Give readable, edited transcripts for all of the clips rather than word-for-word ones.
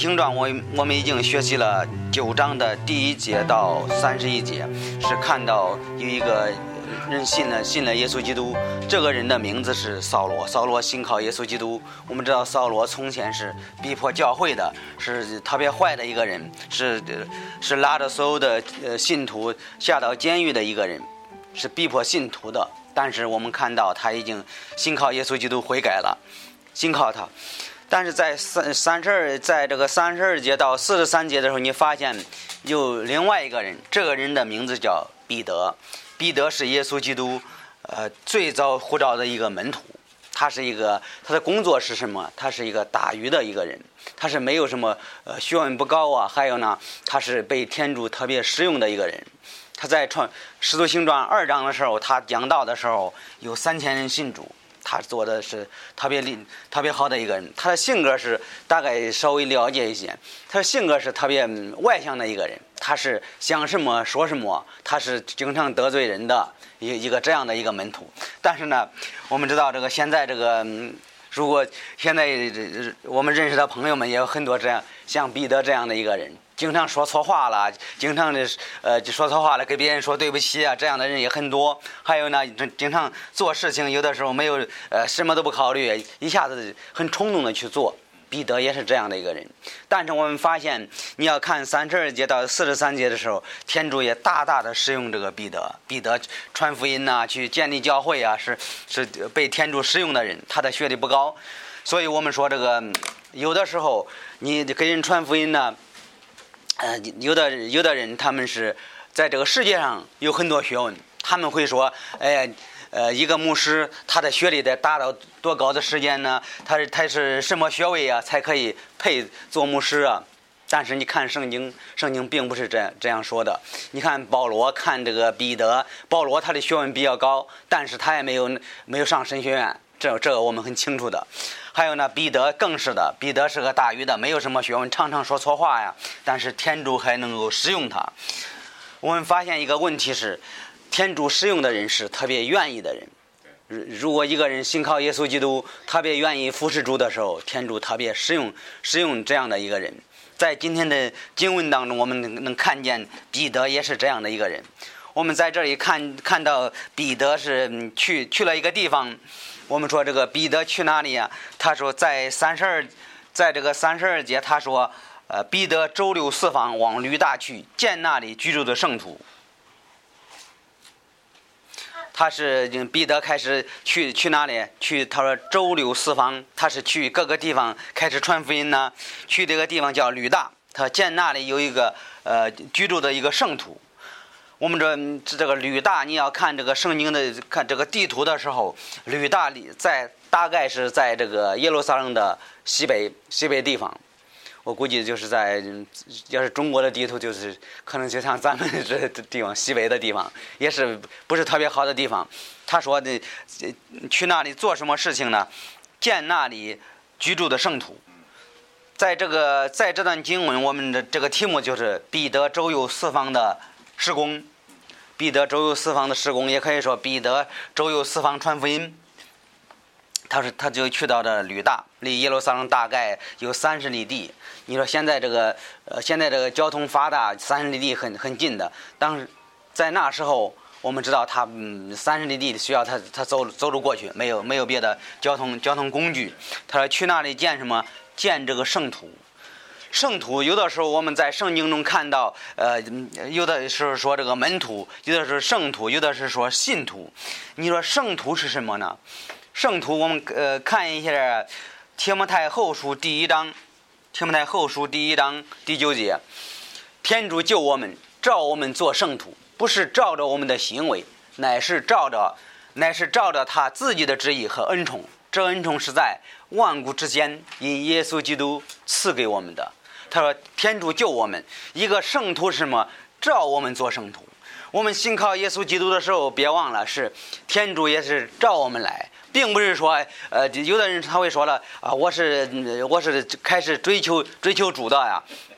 行传》我们已经学习了9章的第1节到31节，是看到有一个人信了耶稣基督，这个人的名字是扫罗。扫罗信靠耶稣基督。我们知道扫罗从前是逼迫教会的，是特别坏的一个人，是拉着所有的信徒下到监狱的一个人，是逼迫信徒的。但是我们看到他已经信靠耶稣基督悔改了，信靠他。但是在这个32节到43节的时候，你发现有另外一个人，这个人的名字叫彼得。彼得是耶稣基督最早呼召的一个门徒。他的工作是什么？他是一个打鱼的一个人，他是没有什么学问不高啊，还有呢，他是被天主特别使用的一个人。他在使徒行传2章的时候，他讲道的时候有3000人信主。他做的是特别好的一个人。他的性格是大概稍微了解一些，他的性格是特别外向的一个人，他是想什么说什么，他是经常得罪人的一个这样的一个门徒。但是呢，我们知道现在如果现在我们认识的朋友们也有很多这样像彼得这样的一个人，经常说错话了，经常说错话了，给别人说对不起啊，这样的人也很多。还有呢，经常做事情有的时候没有什么都不考虑，一下子很冲动的去做。彼得也是这样的一个人。但是我们发现，你要看32节到43节的时候，天主也大大的使用这个彼得传福音啊，去建立教会啊，是被天主使用的人。他的学历不高，所以我们说有的时候你给人传福音呢，有的人他们是在这个世界上有很多学问，他们会说，一个牧师他的学历得达到多高的时间呢？他是什么学位啊，才可以配做牧师啊？但是你看圣经并不是这样说的。你看保罗，看这个彼得，保罗他的学问比较高，但是他也没有上神学院，这个我们很清楚的。还有呢，彼得更是的，彼得是个打鱼的，没有什么学问，常常说错话呀，但是天主还能够使用他。我们发现一个问题是，天主使用的人是特别愿意的人。如果一个人信靠耶稣基督，特别愿意服侍主的时候，天主特别使用这样的一个人。在今天的经文当中，我们能看见彼得也是这样的一个人。我们在这里看到彼得是去了一个地方。我们说这个彼得去哪里啊？他说在这个32节，他说彼得周流四方，往吕大去，见那里居住的圣徒。他是彼得开始去哪里？他说周流四方，他是去各个地方开始传福音呢。去这个地方叫吕大，他见那里有一个居住的一个圣徒。我们这个吕大，你要看这个圣经的看这个地图的时候，吕大大概是在这个耶路撒冷的西北地方。我估计就是要是中国的地图，就是可能就像咱们这地方西北的地方，也是不是特别好的地方。他说去那里做什么事情呢？见那里居住的圣徒。在这段经文，我们的这个题目就是彼得周游四方的事工。彼得周游四方的事工，也可以说彼得周游四方传福音。他就去到这吕大，离耶路撒冷大概有30里地。你说现在这个交通发达，30里地很近的。当时在那时候，我们知道他30里地需要他走路过去，没有别的交通工具。他说去那里见什么？见这个圣徒。圣徒有的时候我们在圣经中看到，有的是说这个门徒，有的是圣徒，有的是说信徒。你说圣徒是什么呢？圣徒我们看一下提摩太后书第1章，提摩太后书第1章第9节，天主救我们，召我们做圣徒，不是照着我们的行为，乃是照着他自己的旨意和恩宠。这恩宠是在万古之间因耶稣基督赐给我们的。他说天主救我们，一个圣徒是什么？召我们做圣徒。我们信靠耶稣基督的时候，别忘了是天主也是召我们来，并不是说有的人他会说了啊，我是开始追求主的呀。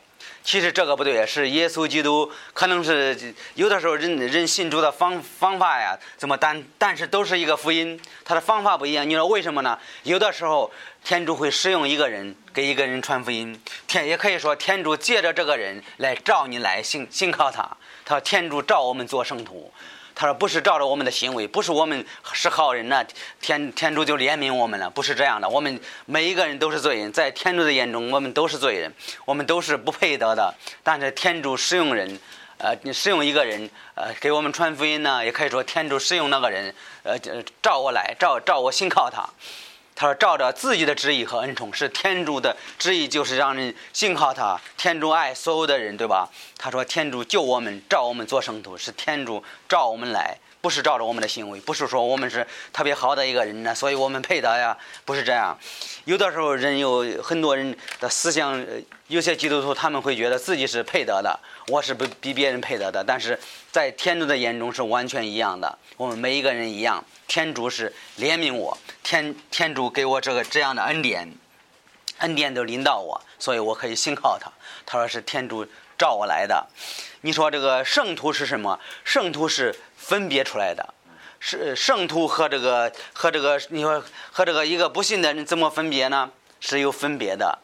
其实这个不对，是耶稣基督，可能是有的时候人信主的方法呀，怎么但是都是一个福音，他的方法不一样。你说为什么呢？有的时候天主会使用一个人给一个人传福音，也可以说天主借着这个人来召你来信靠他。他说天主召我们做圣徒。他说不是照着我们的行为，不是我们是好人呢，天主就怜悯我们了，不是这样的。我们每一个人都是罪人，在天主的眼中我们都是罪人，我们都是不配得的。但是天主使用人，使用一个人，给我们传福音呢，也可以说天主使用那个人，召我来，召我信靠他。他说照着自己的旨意和恩宠，是天主的旨意，就是让人信靠他。天主爱所有的人，对吧？他说天主救我们，召我们做圣徒，是天主召我们来，不是照着我们的行为，不是说我们是特别好的一个人呢，所以我们配得呀，不是这样。有的时候很多人的思想，有些基督徒他们会觉得自己是配得的，我是比别人配得的，但是在天主的眼中是完全一样的，我们每一个人一样。天主是怜悯我，天主给我这样的恩典都临到我，所以我可以信靠他。他说是天主召我来的。你说这个圣徒是什么？圣徒是分别出来的，是圣徒和这个你说和这个一个不信的人怎么分别呢？是有分别的。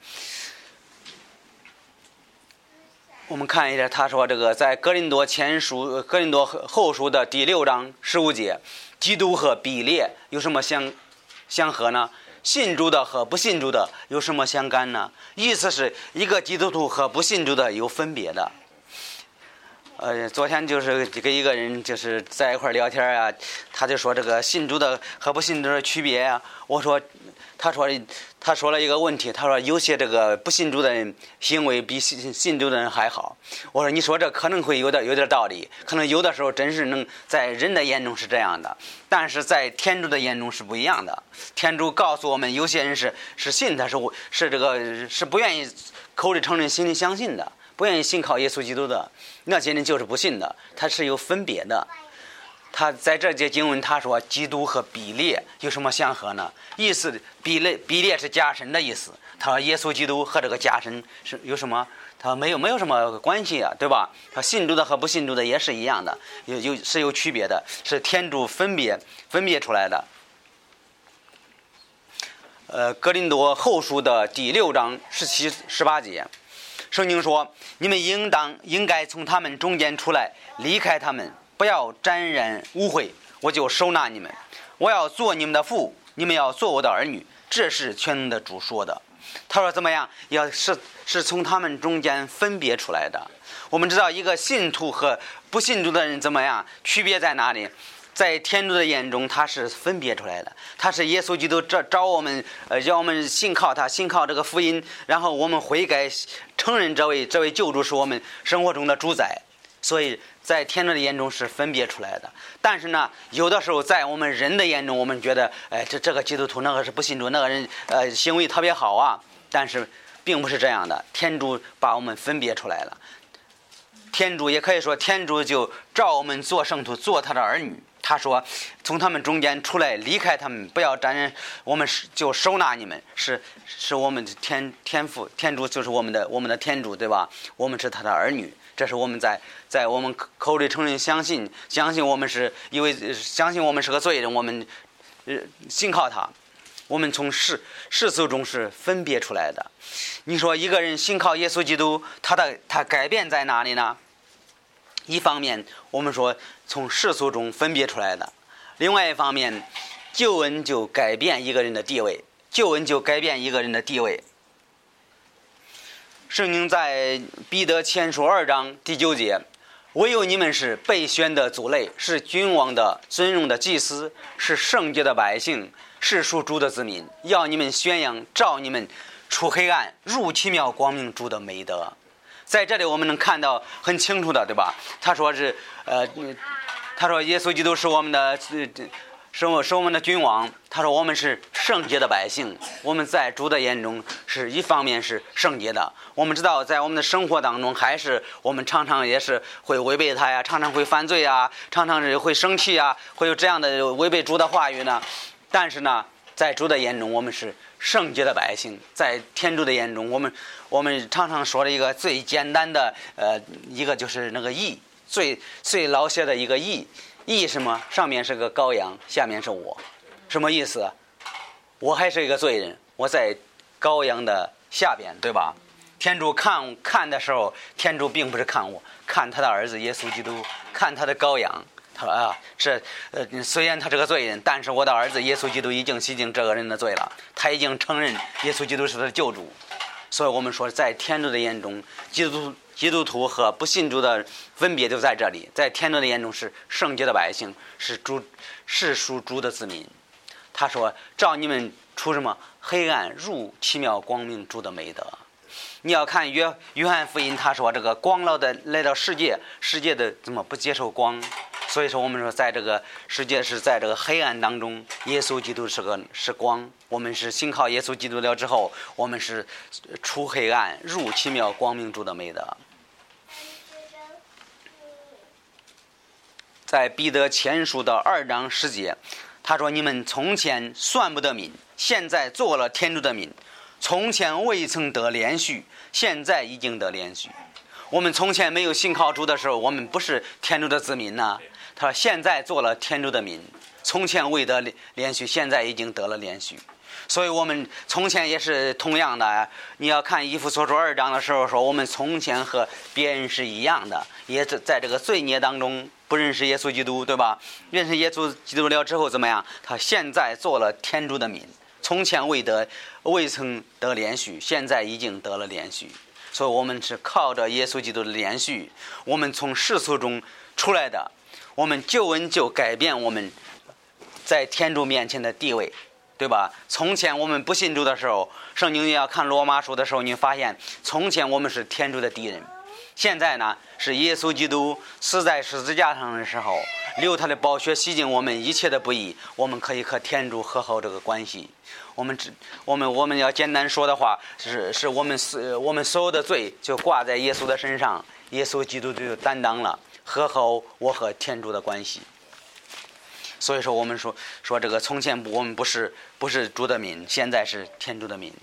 我们看一下，他说这个在哥林多后书的第6章15节，基督和比列有什么相合呢？信主的和不信主的有什么相干呢？意思是一个基督徒和不信主的有分别的。昨天就是跟一个人就是在一块聊天啊，他就说这个信主的和不信主的区别啊。他说了一个问题，他说有些这个不信主的人行为比信主的人还好。我说你说这可能会有点道理，可能有的时候真是能在人的眼中是这样的，但是在天主的眼中是不一样的。天主告诉我们，有些人是信他是不愿意口里承认心里相信的，不愿意信靠耶稣基督的，那些人就是不信的，他是有分别的。他在这节经文他说基督和比列有什么相合呢？意思比列是假神的意思。他说耶稣基督和这个假神是有什么？他没有什么关系啊，对吧？他信主的和不信主的也是一样的，是有区别的，是天主分别出来的。哥林多后书的第6章17、18节，圣经说：你们应该从他们中间出来，离开他们，不要沾染污秽，我就收纳你们。我要做你们的父，你们要做我的儿女。这是全能的主说的。他说怎么样？是从他们中间分别出来的。我们知道一个信徒和不信徒的人怎么样？区别在哪里？在天主的眼中，他是分别出来的。他是耶稣基督找我们，让我们信靠他，信靠这个福音，然后我们悔改，承认这位救主是我们生活中的主宰。所以在天主的眼中是分别出来的。但是呢，有的时候在我们人的眼中，我们觉得这个基督徒那个是不信主，那个人行为特别好啊。但是并不是这样的，天主把我们分别出来了。天主也可以说，天主就召我们做圣徒，做他的儿女。他说从他们中间出来，离开他们，不要沾染，我们就收纳你们，是我们的天父，天主就是我们的天主，对吧？我们是他的儿女。这是我们在我们口里承认相信我们是因为相信我们是个罪人，我们信靠他。我们从世俗中是分别出来的。你说一个人信靠耶稣基督，他改变在哪里呢？一方面我们说从世俗中分别出来的，另外一方面救恩就改变一个人的地位，圣经在彼得前书2章第9节，唯有你们是被选的族类，是君王的尊荣的祭司，是圣洁的百姓，是属主的子民，要你们宣扬照你们出黑暗入奇妙光明主的美德。在这里我们能看到很清楚的，对吧？他说耶稣基督是我们的是我们的君王。他说我们是圣洁的百姓，我们在主的眼中是一方面是圣洁的。我们知道在我们的生活当中，还是我们常常也是会违背他呀，常常会犯罪啊，常常是会生气啊，会有这样的违背主的话语呢。但是呢， 在主的眼中，我们是圣洁的百姓；在天主的眼中，我们常常说的一个最简单的一个就是那个义，最老写的一个义。义什么？上面是个羔羊，下面是我，什么意思？我还是一个罪人，我在羔羊的下边，对吧？天主看的时候，天主并不是看我，看他的儿子耶稣基督，看他的羔羊。他说啊，虽然他是个罪人，但是我的儿子耶稣基督已经洗净这个人的罪了，他已经承认耶稣基督是他的救主。所以我们说，在天主的眼中，基督徒和不信主的分别就在这里。在天主的眼中是圣洁的百姓，是属主的子民。他说：“照你们出什么黑暗，入奇妙光明主的美德。”你要看约翰福音，他说这个光来到世界的怎么不接受光？所以说我们说，在这个世界是在这个黑暗当中，耶稣基督是光。我们是信靠耶稣基督了之后，我们是出黑暗，入奇妙光明主的美德。在彼得前书的2章10节，他说：“你们从前算不得民，现在做了天主的民；从前未曾得连续，现在已经得连续。”我们从前没有信靠主的时候，我们不是天主的子民呢。他说：“现在做了天主的民，从前未得连续，现在已经得了连续。”所以我们从前也是同样的。你要看以弗所书2章的时候说，我们从前和别人是一样的，也在这个罪孽当中不认识耶稣基督，对吧？认识耶稣基督了之后怎么样？他现在做了天主的民，从前未曾得连续，现在已经得了连续。所以我们是靠着耶稣基督的连续，我们从世俗中出来的，我们救恩就改变我们在天主面前的地位，对吧？从前我们不信主的时候，圣经要看罗马书的时候，你发现从前我们是天主的敌人。现在呢，是耶稣基督死在十字架上的时候，流他的宝血洗净我们一切的不义，我们可以和天主和好这个关系。我们要简单说的话，是我们所有的罪就挂在耶稣的身上，耶稣基督就担当了和好我和天主的关系。所以说我们说这个从前我们不是主的民，现在是天主的民。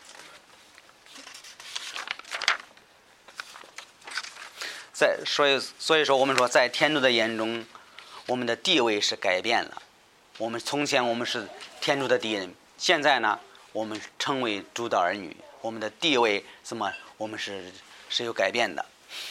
所以说我们说，在天主的眼中，我们的地位是改变了。从前我们是天主的敌人，现在呢，我们成为主的儿女，我们的地位我们是有改变的。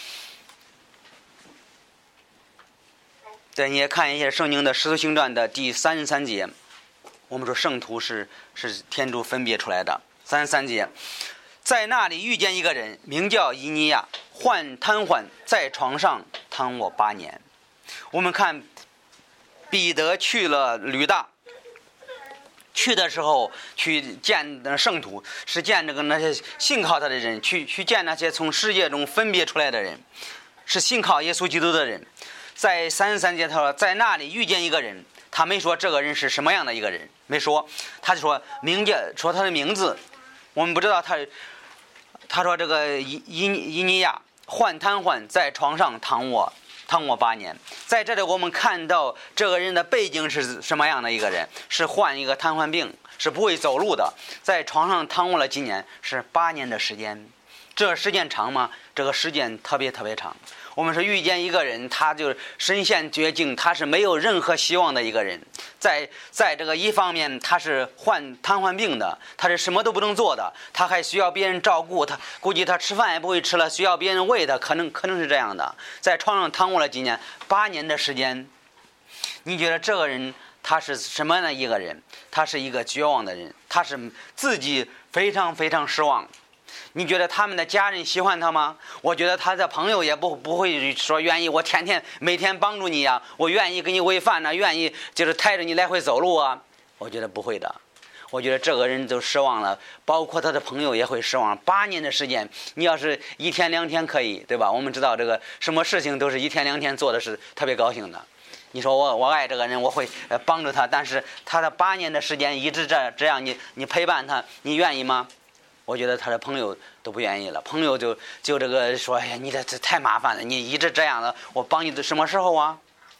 再你也看一下圣经的使徒行传的第33节，我们说圣徒是天主分别出来的。33节，在那里遇见一个人，名叫以尼亚，患瘫痪，在床上躺卧8年。我们看彼得去了吕大，去的时候去见圣徒，是见那些信靠他的人，去见那些从世界中分别出来的人，是信靠耶稣基督的人。在33节他说，在那里遇见一个人，他没说这个人是什么样的一个人，没说，他就说说他的名字，我们不知道他说这个以尼亚患瘫痪，在床上躺卧8年。在这里我们看到这个人的背景是什么样的一个人，是患一个瘫痪病，是不会走路的，在床上躺卧了几年，是8年的时间。这个时间长吗？这个时间特别特别长。我们是遇见一个人，他就身陷绝境，他是没有任何希望的一个人。在这个一方面，他是患瘫痪病的，他是什么都不能做的，他还需要别人照顾他，估计他吃饭也不会吃了，需要别人喂他，可能是这样的。在床上躺卧了几年，8年的时间。你觉得这个人他是什么样的一个人？他是一个绝望的人，他是自己非常非常失望。你觉得他们的家人喜欢他吗？我觉得他的朋友也不会说愿意我每天帮助你啊，我愿意给你喂饭啊，愿意就是抬着你来回走路啊，我觉得不会的。我觉得这个人就失望了，包括他的朋友也会失望。8年的时间，你要是1天2天可以，对吧？我们知道这个什么事情都是1天2天做的是特别高兴的。你说我爱这个人，我会帮助他，但是他的8年的时间一直这样你陪伴他，你愿意吗？我觉得他的朋友都不愿意了，朋友就这个说，哎呀，你这太麻烦了，你一直这样的，我帮你的什么时候啊？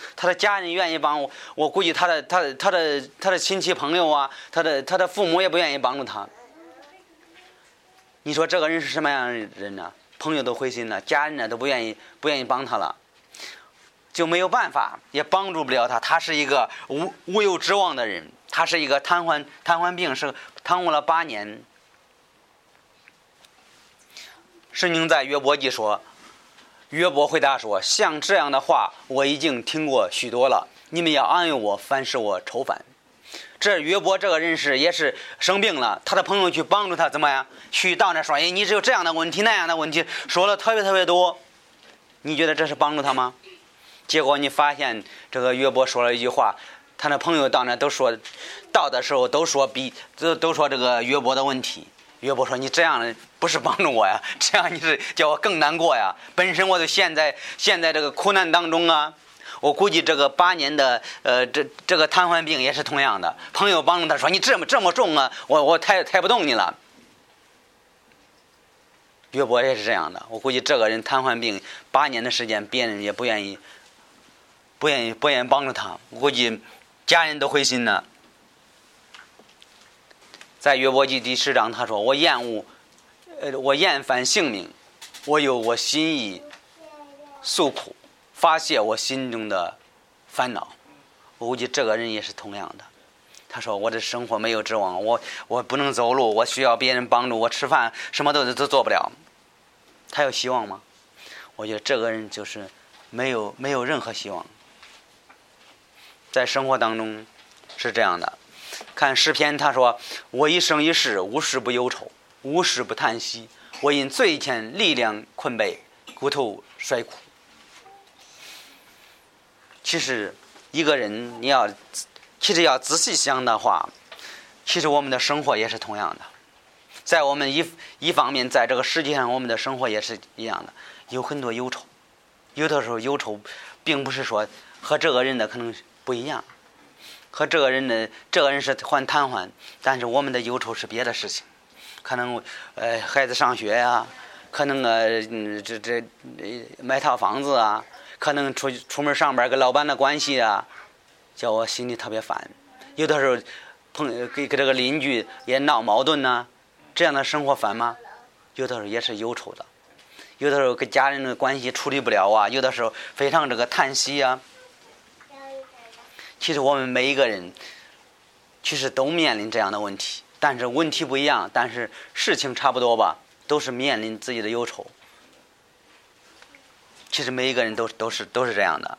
他的家人愿意帮我估计他的亲戚朋友啊，他的父母也不愿意帮助他。你说这个人是什么样的人呢？朋友都灰心了，家人呢都不愿意帮他了，就没有办法，也帮助不了他。他是一个无有指望的人，他是一个瘫痪病，是瘫痪了8年。圣经在约伯记说，约伯回答说：像这样的话我已经听过许多了，你们要安慰我，凡是我愁烦。这约伯这个人也是生病了，他的朋友去帮助他，怎么样？去到那说：哎，你只有这样的问题那样的问题，说了特别多。你觉得这是帮助他吗？结果你发现这个约伯说了一句话，他的朋友到那到的时候都说这个约伯的问题。约伯说：你这样不是帮助我呀，这样你是叫我更难过呀。本身我就陷在这个苦难当中啊。我估计这个8年的这个瘫痪病也是同样的，朋友帮助他说：你这么重啊，我抬不动你了。约伯也是这样的，我估计这个人瘫痪病8年的时间，别人也不愿意帮助他，我估计家人都灰心了。在约伯记第10章他说：我厌烦性命，我有我心意诉苦，发泄我心中的烦恼。我估计这个人也是同样的，他说：我的生活没有指望，我不能走路，我需要别人帮助，我吃饭什么都做不了。他有希望吗？我觉得这个人就是没有任何希望。在生活当中是这样的，看诗篇他说：我一生一世无事不忧愁，无事不叹息，我因罪愆力量困惫，骨头衰苦。其实一个人其实要仔细想的话，其实我们的生活也是同样的。在我们一方面，在这个世界上我们的生活也是一样的，有很多忧愁。有的时候忧愁并不是说和这个人的可能不一样，和这个人是患瘫痪，但是我们的忧愁是别的事情，可能孩子上学呀，可能买套房子啊，可能出门上班跟老板的关系啊，叫我心里特别烦。有的时候跟这个邻居也闹矛盾呢，这样的生活烦吗？有的时候也是忧愁的。有的时候跟家人的关系处理不了啊，有的时候非常这个叹息啊。其实我们每一个人其实都面临这样的问题，但是问题不一样，但是事情差不多吧，都是面临自己的忧愁。其实每一个人都是这样的。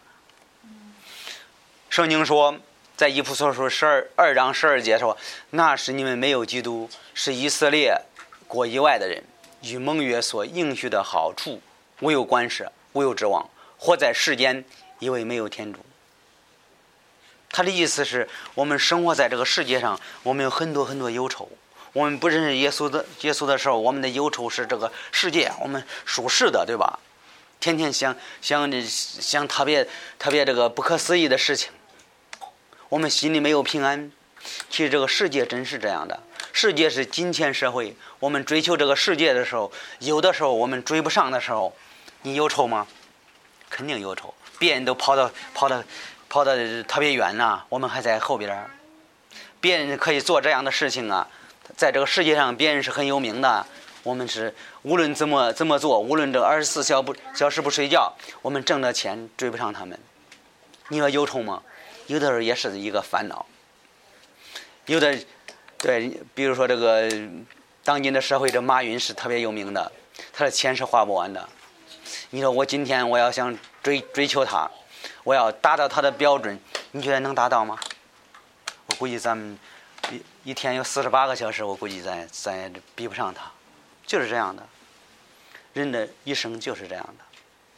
圣经说，在以弗所书2章12节说：那是你们没有基督，是以色列国以外的人，与盟约所应许的好处无有关系，无有指望，活在世间，因为没有天主。他的意思是我们生活在这个世界上，我们有很多忧愁。我们不认识耶稣的时候，我们的忧愁是这个世界，我们属世的，对吧？天天想特别这个不可思议的事情，我们心里没有平安。其实这个世界真是这样的，世界是金钱社会。我们追求这个世界的时候，有的时候我们追不上的时候，你忧愁吗？肯定忧愁。别人都跑得特别远啊，我们还在后边。别人可以做这样的事情啊，在这个世界上别人是很有名的，我们是无论怎么做，无论这24小时不睡觉，我们挣的钱追不上他们。你说忧愁吗？有的时候也是一个烦恼。有的对，比如说这个当今的社会，这马云是特别有名的，他的钱是花不完的。你说我今天我要想追求他，我要达到他的标准，你觉得能达到吗？我估计咱们一天有48个小时，我估计咱也比不上他。就是这样的，人的一生就是这样的。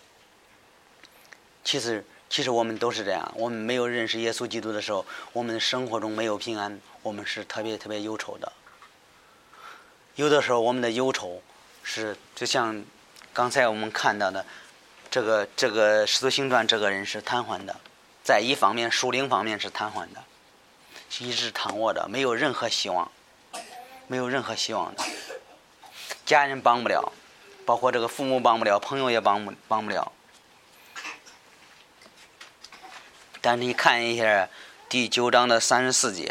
其实我们都是这样，我们没有认识耶稣基督的时候，我们的生活中没有平安，我们是特别忧愁的。有的时候我们的忧愁是就像刚才我们看到的这个使徒行传，这个人是瘫痪的，在一方面属灵方面是瘫痪的，一直躺卧着，没有任何希望的。家人帮不了，包括这个父母帮不了，朋友也帮不了。 但是你看一下第9章的34节，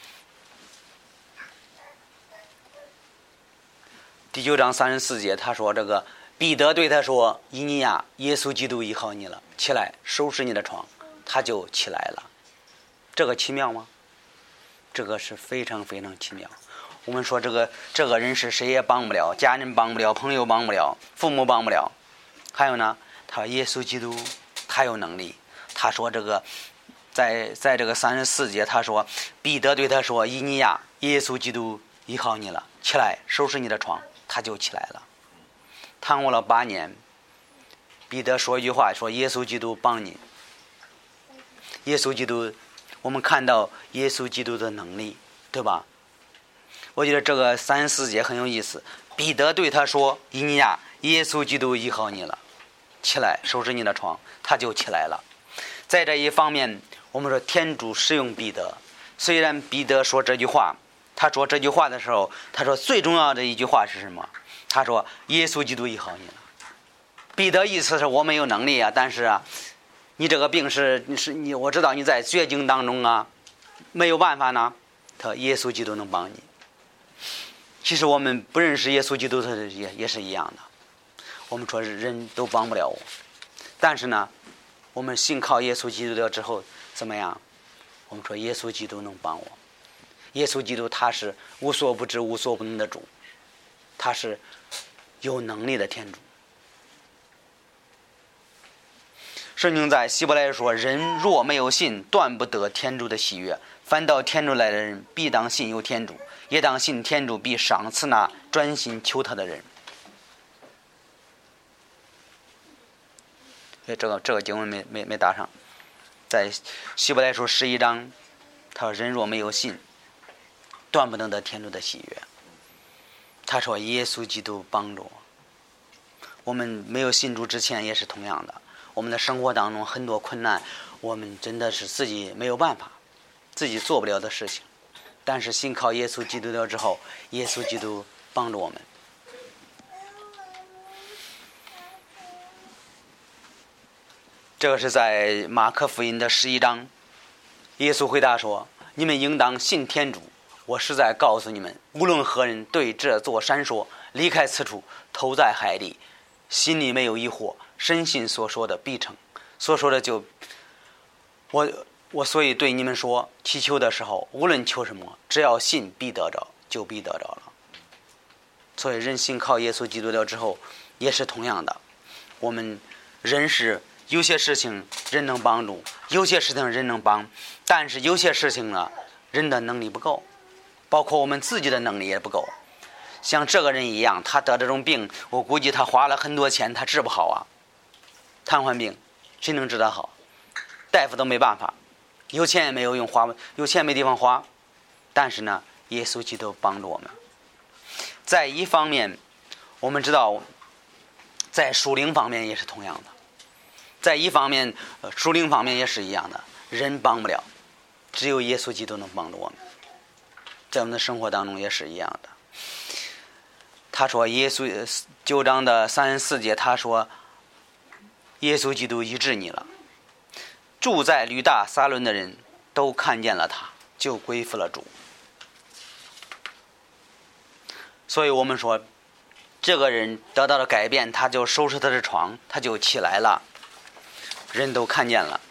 第9章34节，他说这个彼得对他说：“以尼亚，耶稣基督医好你了，起来收拾你的床。”他就起来了。这个奇妙吗？这个是非常非常奇妙。我们说这个人是谁也帮不了，家人帮不了，朋友帮不了，父母帮不了。还有呢，他说耶稣基督他有能力。他说这个在这个34节，他说彼得对他说：“以尼亚，耶稣基督医好你了，起来收拾你的床。”他就起来了。躺卧了8年，彼得说一句话，说耶稣基督帮你。耶稣基督，我们看到耶稣基督的能力，对吧？我觉得这个34节很有意思。彼得对他说：“以尼亚，耶稣基督医好你了，起来收拾你的床。”他就起来了。在这一方面，我们说天主使用彼得。虽然彼得说这句话，他说这句话的时候，他说最重要的一句话是什么？他说耶稣基督医好你了。彼得意思是我没有能力啊，但是啊，你这个病是你，我知道你在绝境当中啊，没有办法呢。他说耶稣基督能帮你。其实我们不认识耶稣基督，他也是一样的。我们说人都帮不了我，但是呢，我们信靠耶稣基督了之后怎么样？我们说耶稣基督能帮我。耶稣基督他是无所不知无所不能的主，他是有能力的天主。圣经在希伯来说：“人若没有信，断不得天主的喜悦。反倒天主来的人，必当信有天主，也当信天主必赏赐那专心求他的人。”这个经文没答上，在希伯来书11章，他说：“人若没有信，断不能得天主的喜悦。”他说：“耶稣基督帮助我。”我们没有信主之前也是同样的。我们的生活当中很多困难，我们真的是自己没有办法，自己做不了的事情。但是信靠耶稣基督了之后，耶稣基督帮助我们。这个是在马可福音的11章，耶稣回答说：“你们应当信天主。我实在告诉你们，无论何人对这座山说，离开此处，投在海里，心里没有疑惑，深信所说的必成。所说的就我所以对你们说，祈求的时候，无论求什么，只要信必得着，就必得着了。”所以人信靠耶稣基督了之后，也是同样的。我们人是有些事情人能帮助，有些事情人能帮，但是有些事情呢，人的能力不够，包括我们自己的能力也不够。像这个人一样，他得这种病，我估计他花了很多钱，他治不好啊。瘫痪病，谁能治得好？大夫都没办法，有钱也没有用，有钱没地方花。但是呢，耶稣基督帮助我们。在一方面，我们知道，在属灵方面也是同样的。在一方面，属灵方面也是一样的，人帮不了，只有耶稣基督能帮助我们。在我们的生活当中也是一样的。他说耶稣9章的34节，他说耶稣基督医治你了。住在吕大撒伦的人都看见了他，就归服了主。所以我们说这个人得到了改变，他就收拾他的床，他就起来了，人都看见了。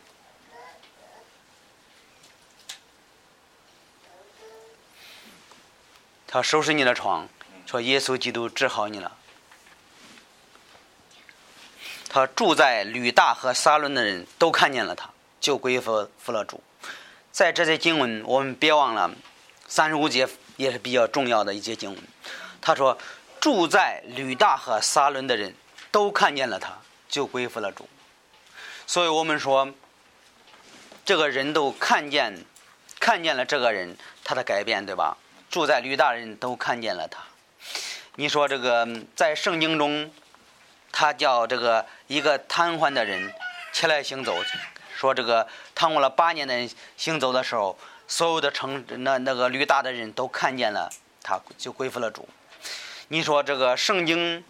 他收拾你的床，说耶稣基督治好你了。他住在吕大和撒伦的人都看见了他，就归服了主。在这些经文，我们别忘了35节也是比较重要的一节经文。他说住在吕大和撒伦的人都看见了他，就归服了主。所以我们说这个人都看见了这个人他的改变，对吧？住在吕大的人都看见了他。你说这个在圣经中，他叫这个一个瘫痪的人起来行走，说这个瘫痪了8年的人行走的时候，所有的那个吕大的人都看见了他，就归服了主。你说这个圣经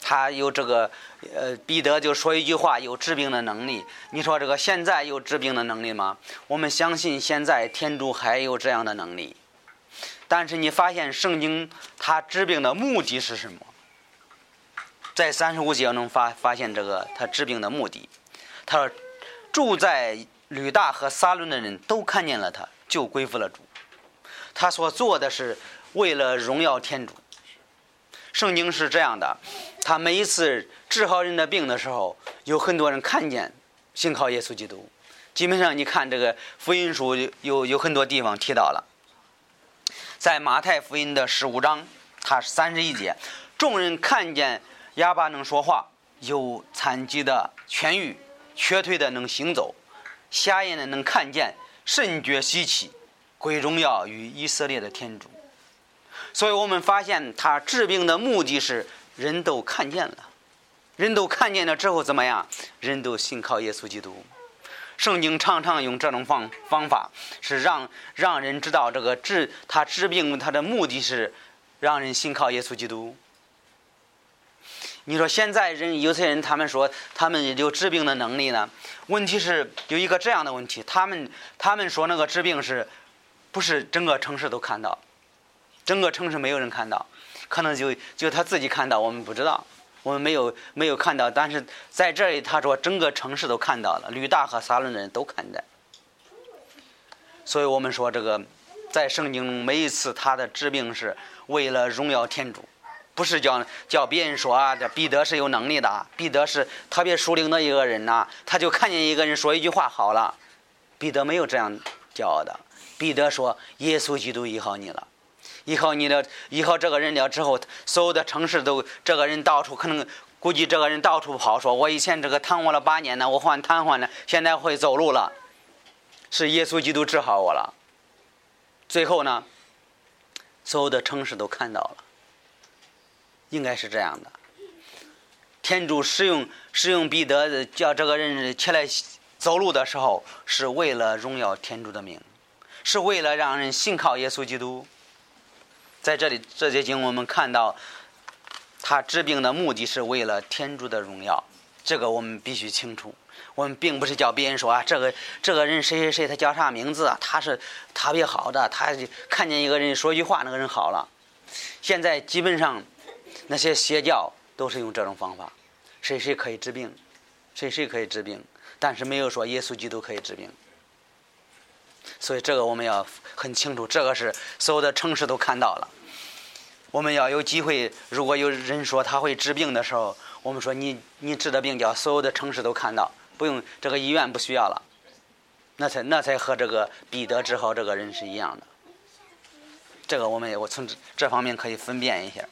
他有这个彼得就说一句话，有治病的能力。你说这个现在有治病的能力吗？我们相信现在天主还有这样的能力。但是你发现圣经他治病的目的是什么？在35节能发现这个他治病的目的。他说住在吕大和撒伦的人都看见了他，就归服了主。他所做的是为了荣耀天主。圣经是这样的，他每一次治好人的病的时候，有很多人看见信靠耶稣基督。基本上你看这个福音书有很多地方提到了。在马太福音的15章，他31节，众人看见哑巴能说话，有残疾的痊愈，瘸腿的能行走，瞎眼的能看见，甚觉稀奇，归荣耀于以色列的天主。所以我们发现他治病的目的是人都看见了，人都看见了之后怎么样？人都信靠耶稣基督。圣经常常用这种方法，是让人知道这个他治病他的目的是让人信靠耶稣基督。你说现在有些人他们说他们有治病的能力呢？问题是有一个这样的问题，他们说那个治病是不是整个城市都看到？整个城市没有人看到，可能就他自己看到，我们不知道，我们没有看到。但是在这里他说整个城市都看到了，吕大和撒伦的人都看见。所以我们说这个在圣经中每一次他的治病是为了荣耀天主，不是叫别人说啊，这彼得是有能力的，彼得是特别属灵的一个人呐，他就看见一个人说一句话好了。彼得没有这样骄傲的，彼得说耶稣基督医好你了，医好这个人了之后，所有的城市都这个人到处可能估计这个人到处跑，说我以前这个瘫痪了8年呢，我患瘫痪了，现在会走路了，是耶稣基督治好我了。最后呢，所有的城市都看到了，应该是这样的。天主使用彼得叫这个人起来走路的时候，是为了荣耀天主的名，是为了让人信靠耶稣基督。在这里这节经我们看到他治病的目的是为了天主的荣耀，这个我们必须清楚。我们并不是叫别人说啊，这个人谁谁谁他叫啥名字啊，他是特别好的，他看见一个人说一句话那个人好了。现在基本上那些邪教都是用这种方法，谁谁可以治病，谁谁可以治病，但是没有说耶稣基督可以治病。所以这个我们要很清楚，这个是所有的城市都看到了。我们要有机会，如果有人说他会治病的时候，我们说你治的病叫所有的城市都看到，不用这个医院不需要了，那才和这个彼得治好这个人是一样的。这个我从这方面可以分辨一下。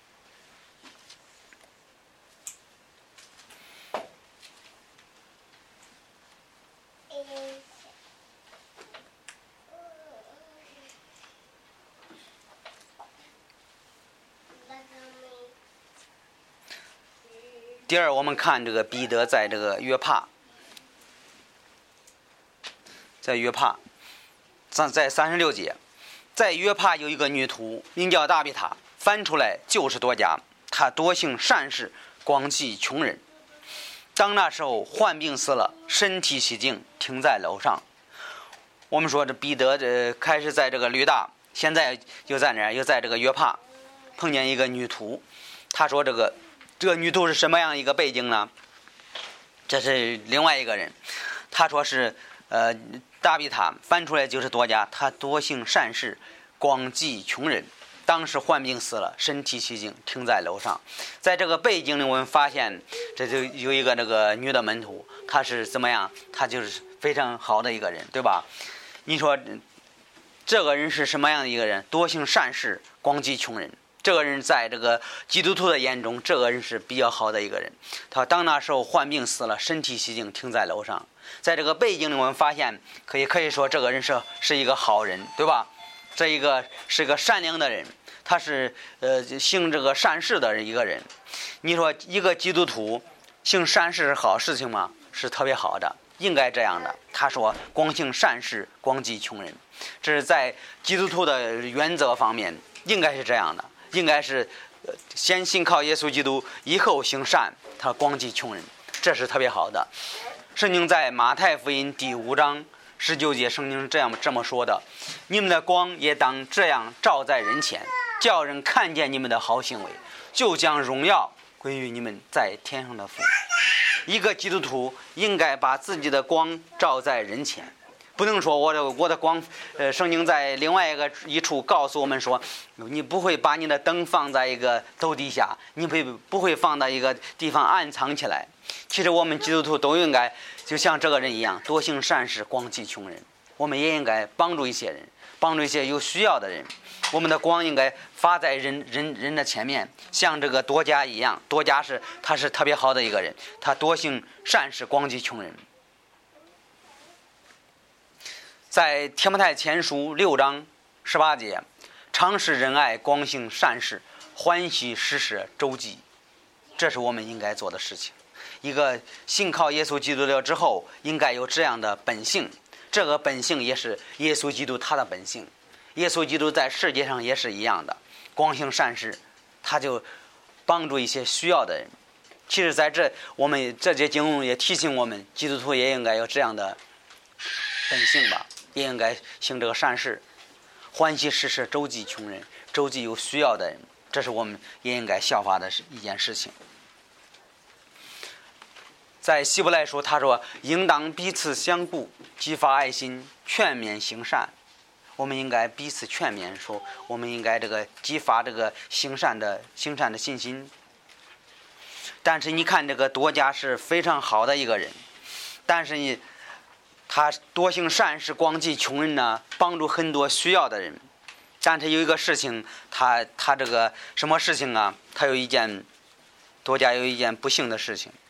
第二，我们看这个彼得在这个约帕，在36节，在约帕有一个女徒名叫大比塔，翻出来就是多加，她多行善事，广济穷人。当那时候患病死了，身体洗净，停在楼上。我们说这彼得开始在这个吕大，现在又在哪儿？又在这个约帕碰见一个女徒。他说这个女徒是什么样一个背景呢？这是另外一个人，他说是大比塔翻出来就是多加，他多行善事，广济穷人。当时患病死了，身体洗净，停在楼上。在这个背景里，我们发现这就有一个这个女的门徒，她是怎么样？她就是非常好的一个人，对吧？你说这个人是什么样的一个人？多行善事，广济穷人。这个人在这个基督徒的眼中，这个人是比较好的一个人。他当那时候患病死了，身体洗净，停在楼上。在这个背景里，我们发现可以说这个人是一个好人，对吧？这一个是一个善良的人，他是行这个善事的一个人。你说一个基督徒行善事是好事情吗？是特别好的，应该这样的。他说光行善事，广济穷人，这是在基督徒的原则方面应该是这样的。应该是先信靠耶稣基督，以后行善，他光济穷人，这是特别好的。圣经在马太福音第5章19节，圣经是这么说的：你们的光也当这样照在人前，叫人看见你们的好行为，就将荣耀归于你们在天上的父。一个基督徒应该把自己的光照在人前，不能说我的光，圣经在另外一处告诉我们说，你不会把你的灯放在一个斗底下，你不会放到一个地方暗藏起来。其实我们基督徒都应该就像这个人一样，多行善事，光济穷人。我们也应该帮助一些人，帮助一些有需要的人。我们的光应该发在人的前面，像这个多加一样。多加他是特别好的一个人，他多行善事，光济穷人。在提摩太前书6章18节，常施仁爱，光行善事，欢喜施舍周济，这是我们应该做的事情。一个信靠耶稣基督了之后，应该有这样的本性，这个本性也是耶稣基督他的本性。耶稣基督在世界上也是一样的，光行善事，他就帮助一些需要的人。其实在我们这节经文也提醒我们，基督徒也应该有这样的本性吧，也应该行这个善事，欢喜施舍周济穷人，周济有需要的人，这是我们也应该效法的一件事情。在希伯来书他说，应当彼此相顾，激发爱心，劝勉行善。我们应该彼此劝勉，说我们应该激发行善的信心。但是你看这个多加是非常好的一个人，但是他多行善事，光济穷人呢，帮助很多需要的人。但是有一个事情，他这个什么事情啊？多加有一件不幸的事情。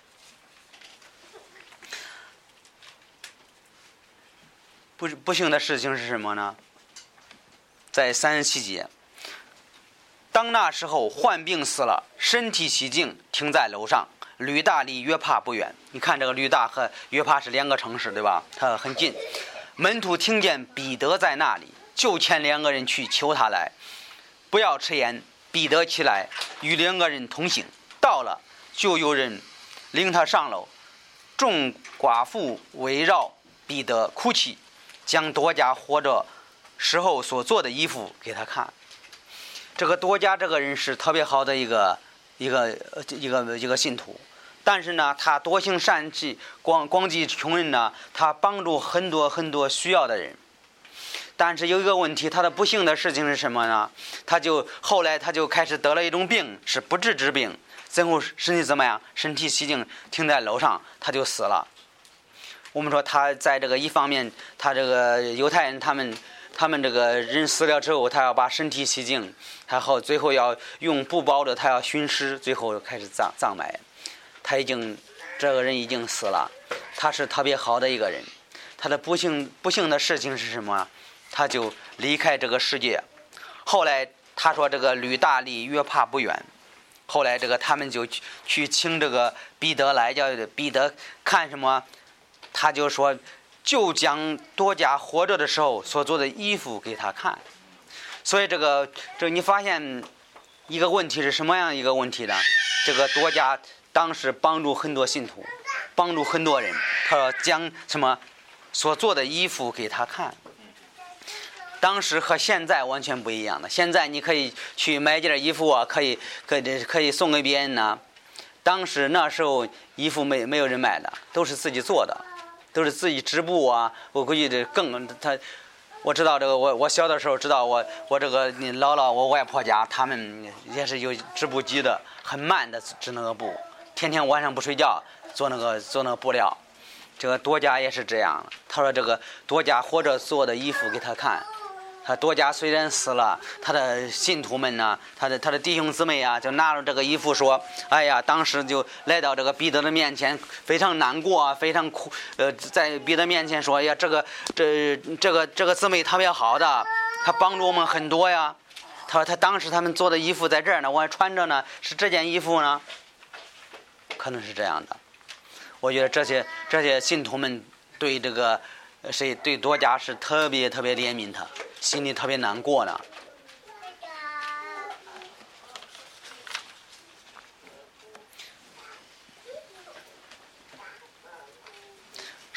不幸的事情是什么呢？在37节，当那时候患病死了，身体洗净，停在楼上。吕大离约帕不远。你看这个吕大和约帕是2个城市，对吧？它很近。门徒听见彼得在那里，就遣2个人去求他来，不要迟延。彼得起来，与2个人同行，到了，就有人领他上楼。众寡妇围绕彼得哭泣，将多加活着时候所做的衣服给他看。这个多加这个人是特别好的一个信徒，但是呢，他多行善事，光济穷人呢，他帮助很多需要的人。但是有一个问题，他的不幸的事情是什么呢？后来他就开始得了一种病，是不治之病。最后身体怎么样？身体洗净，停在楼上，他就死了。我们说他在这个一方面，他这个犹太人他们这个人死了之后，他要把身体洗净，然后最后要用布包着，他要熏尸，最后开始葬埋。这个人已经死了，他是特别好的一个人。他的不幸的事情是什么？他就离开这个世界。后来他说这个吕大离约帕不远，后来他们就去请这个彼得来，叫彼得看什么？他就说，就将多加活着的时候所做的衣服给他看。所以这你发现一个问题是什么样一个问题呢？这个多加当时帮助很多信徒，帮助很多人，他说将什么所做的衣服给他看。当时和现在完全不一样的。现在你可以去买件衣服啊，可以送给别人呢。当时那时候衣服没有人买的，都是自己做的，都是自己织布啊。我估计我知道这个，我小的时候知道我这个姥姥我外婆家他们也是有织布机的，很慢的织那个布，天天晚上不睡觉做那个布料。这个多加也是这样，他说这个多加活着做的衣服给他看。他多加虽然死了，他的信徒们呢，他的弟兄姊妹啊，就拿着这个衣服说：“哎呀，当时就来到这个彼得的面前，非常难过啊，非常苦。在彼得面前说：‘哎呀，这个姊妹特别好的，他帮助我们很多呀。’他说他当时他们做的衣服在这儿呢，我还穿着呢，是这件衣服呢，可能是这样的。我觉得这些信徒们对对多加是特别怜悯他。”心里特别难过呢。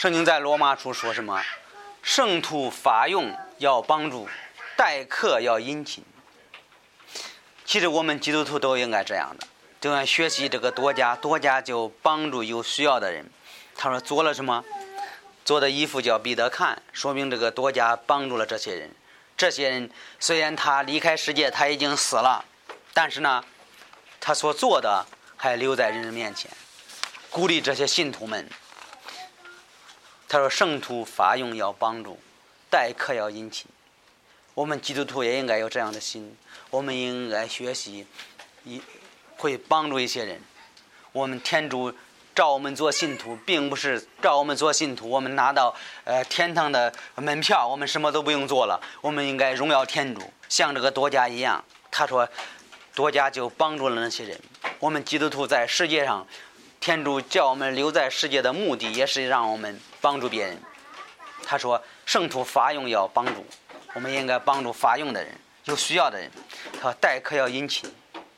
圣经在罗马书说什么？圣徒发用要帮助，待客要殷勤。其实我们基督徒都应该这样的，就要学习这个多加，多加就帮助有需要的人。他说做了什么？做的衣服叫彼得看，说明这个多加帮助了这些人。这些人虽然他离开世界，他已经死了，但是呢，他所做的还留在人面前，鼓励这些信徒们。他说圣徒发用要帮助，待客要殷勤。我们基督徒也应该有这样的心，我们应该学习会帮助一些人。我们天主召我们做信徒，并不是召我们做信徒我们拿到天堂的门票，我们什么都不用做了。我们应该荣耀天主，像这个多加一样。他说多加就帮助了那些人。我们基督徒在世界上，天主叫我们留在世界的目的也是让我们帮助别人。他说圣徒发用要帮助，我们应该帮助发用的人，有需要的人。他说待客要殷勤。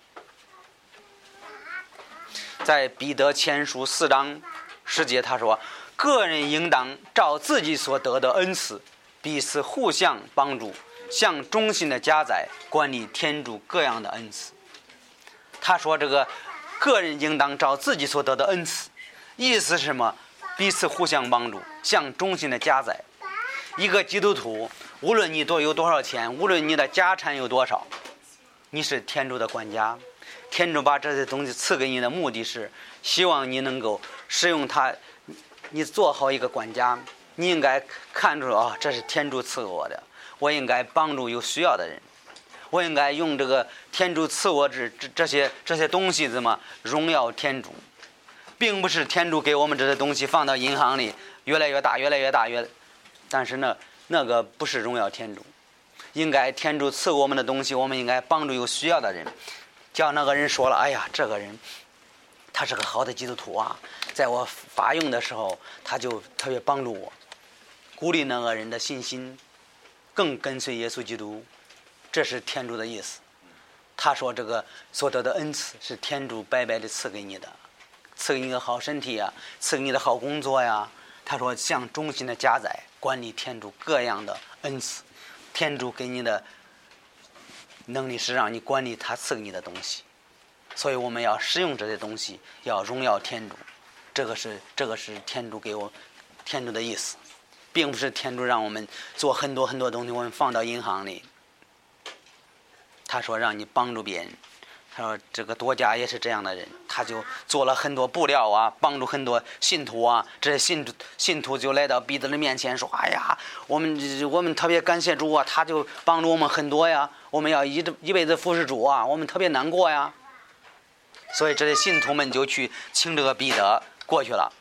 在彼得前书4章10节，他说个人应当照自己所得的恩赐，彼此互相帮助，向忠心的家宰管理天主各样的恩赐。他说这个个人应当照自己所得的恩赐，意思是什么？彼此互相帮助，向忠心的家宰。一个基督徒，无论你有多少钱，无论你的家产有多少，你是天主的管家。天主把这些东西赐给你的目的是希望你能够使用它，你做好一个管家。你应该看出这是天主赐给我的，我应该帮助有需要的人，我应该用这个天主赐我这些东西怎么荣耀天主，并不是天主给我们这些东西放到银行里越来越大越来越大但是那个不是荣耀天主。应该天主赐我们的东西，我们应该帮助有需要的人。叫那个人说了，哎呀，这个人他是个好的基督徒啊，在我发用的时候他就特别帮助我，鼓励那个人的信心更跟随耶稣基督。这是天主的意思。他说这个所得的恩赐是天主白白的赐给你的，赐给你的好身体啊，赐给你的好工作呀。他说向忠心的家宰管理天主各样的恩赐。天主给你的能力是让你管理他赐给你的东西，所以我们要使用这些东西，要荣耀天主。这个是天主给我天主的意思，并不是天主让我们做很多很多东西我们放到银行里。他说让你帮助别人。他说这个多加也是这样的人，他就做了很多布料啊，帮助很多信徒啊。这些信徒就来到彼得的面前说，哎呀，我们特别感谢主啊，他就帮助我们很多呀，我们要一辈子服侍主啊，我们特别难过呀。所以这些信徒们就去请这个彼得过去了。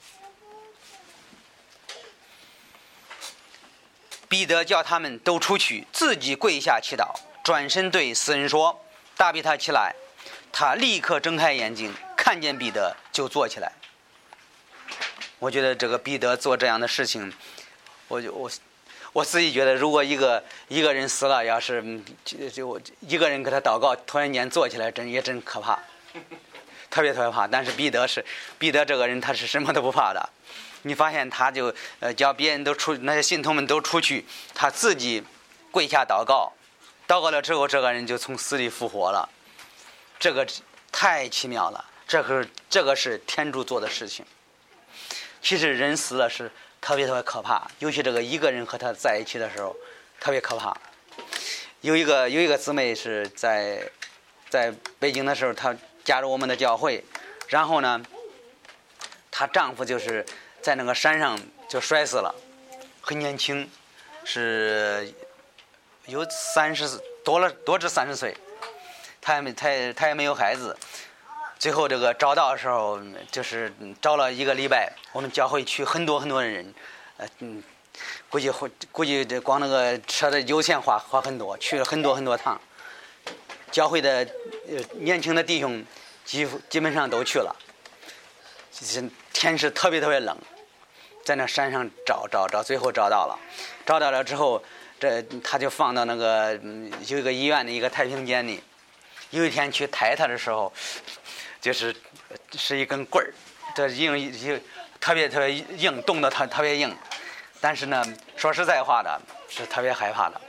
彼得叫他们都出去，自己跪下祈祷，转身对死人说，大比他起来。他立刻睁开眼睛，看见彼得就坐起来。我觉得这个彼得做这样的事情，我自己觉得，如果一个人死了，要是就一个人给他祷告，突然间坐起来，真可怕，特别怕。但是彼得这个人，他是什么都不怕的。你发现他就叫别人那些信徒们都出去，他自己跪下祷告了之后，这个人就从死里复活了。这个太奇妙了，这个是天主做的事情。其实人死了是特别可怕，尤其这个一个人和他在一起的时候特别可怕。有一个姊妹是在北京的时候，她加入我们的教会，然后呢她丈夫就是在那个山上就摔死了，很年轻，是有多至30岁，他也没有孩子。最后这个找到的时候，就是找了1个礼拜，我们教会去很多人，估计这光那个车的油钱花很多，去了很多趟。教会的年轻的弟兄基本上都去了。天是特别冷，在那山上找，最后找到了之后，他就放到那个有一个医院的一个太平间里。有一天去抬他的时候，是一根棍儿，这特别硬，冻得特别硬。但是呢，说实在话的，是特别害怕的。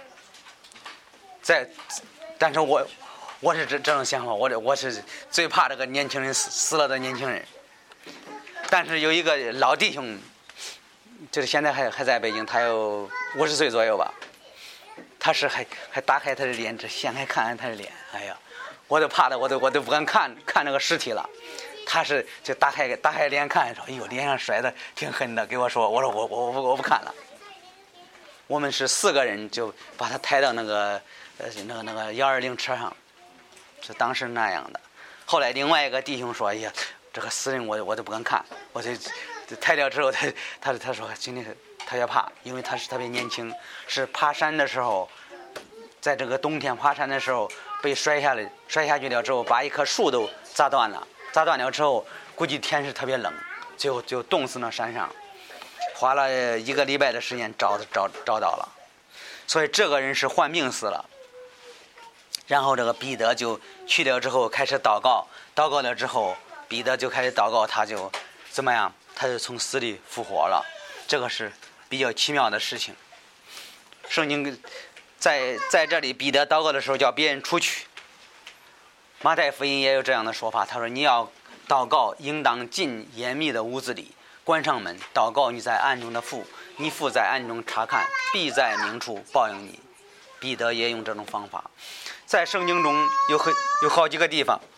但是我是这种想法，我是最怕这个年轻人死了的年轻人。但是有一个老弟兄，就是现在还在北京，他有50岁左右吧。他是还打开他的脸，这掀开看他的脸，哎呀，我都怕的，我都不敢看那个尸体了。他是就打开脸看，说，哎呦，脸上摔的挺狠的，给我说，我说我不看了。我们是4个人，就把他抬到那个120车上，是当时那样的。后来另外一个弟兄说，哎呀，这个死人我都不敢看，我就抬掉之后，他说今天他也怕，因为他是特别年轻，是爬山的时候，在这个冬天爬山的时候被摔下去了之后，把一棵树都砸断了之后，估计天是特别冷，就冻死那山上，花了1个礼拜的时间找到了，所以这个人是患病死了。然后这个彼得就去了之后开始祷告了之后，彼得就开始祷告，他就怎么样？他就从死里复活了。这个是比较奇妙的事情。圣经在这里，彼得祷告的时候叫别人出去。马太福音也有这样的说法，他说你要祷告，应当进严密的屋子里，关上门，祷告你在暗中的父，你父在暗中查看，必在明处报应你。彼得也用这种方法。在圣经中有好几个地方，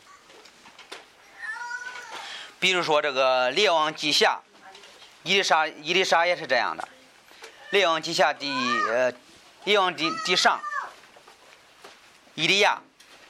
比如说这个列王记下，以利沙也是这样的。列王记下列王记上，以利亚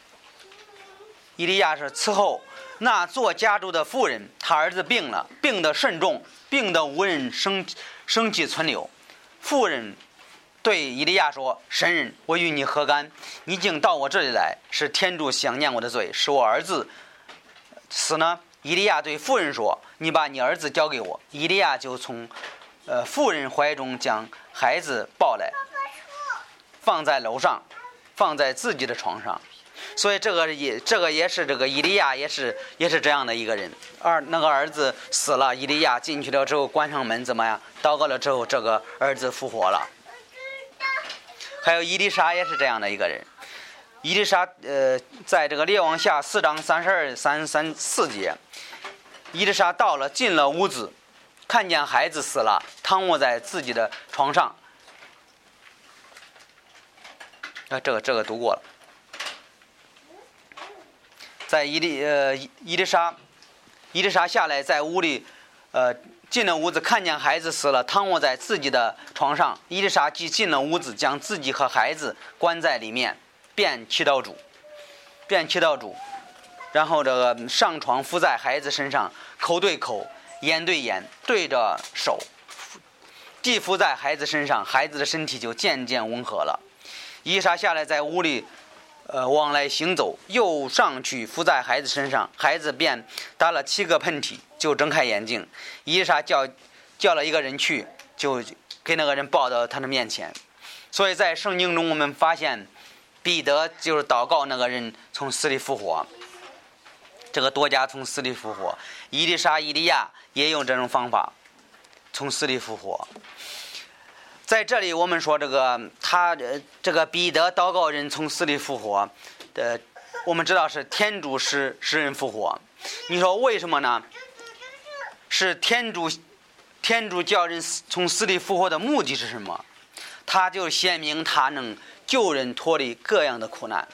是此后那做家主的妇人，他儿子病了，病得甚重，病得无人生气存留。妇人对以利亚说，神人，我与你何干？你竟到我这里来，是天主想念我的罪，使我儿子死呢？以利亚对妇人说，你把你儿子交给我。以利亚就从妇人怀中将孩子抱来，放在楼上，放在自己的床上。所以这个也是这个以利亚也是这样的一个人。那个儿子死了，以利亚进去了之后关上门，怎么样？祷告了之后，这个儿子复活了。还有以利沙也是这样的一个人。以利沙在这个列王下4章32、34节，以利沙到了，进了屋子，看见孩子死了，躺卧在自己的床上。这个读过了。在以利沙下来，在屋里进了屋子，看见孩子死了，躺卧在自己的床上。以利沙既进了屋子，将自己和孩子关在里面，便祈祷主，然后这个上床敷在孩子身上，口对口，眼对眼，对着手，既敷在孩子身上，孩子的身体就渐渐温和了。以利沙下来，在屋里往来行走，又上去敷在孩子身上，孩子便打了7个喷嚏，就睁开眼睛。以利沙叫了一个人去，就给那个人抱到他的面前。所以在圣经中我们发现，彼得就是祷告那个人从死里复活，这个多加从死里复活。以利沙、以利亚也用这种方法从死里复活。在这里我们说这个彼得祷告人从死里复活我们知道是天主使人复活。你说为什么呢？是天主叫人从死里复活的目的是什么？他就显明他能救人脱离各样的苦难。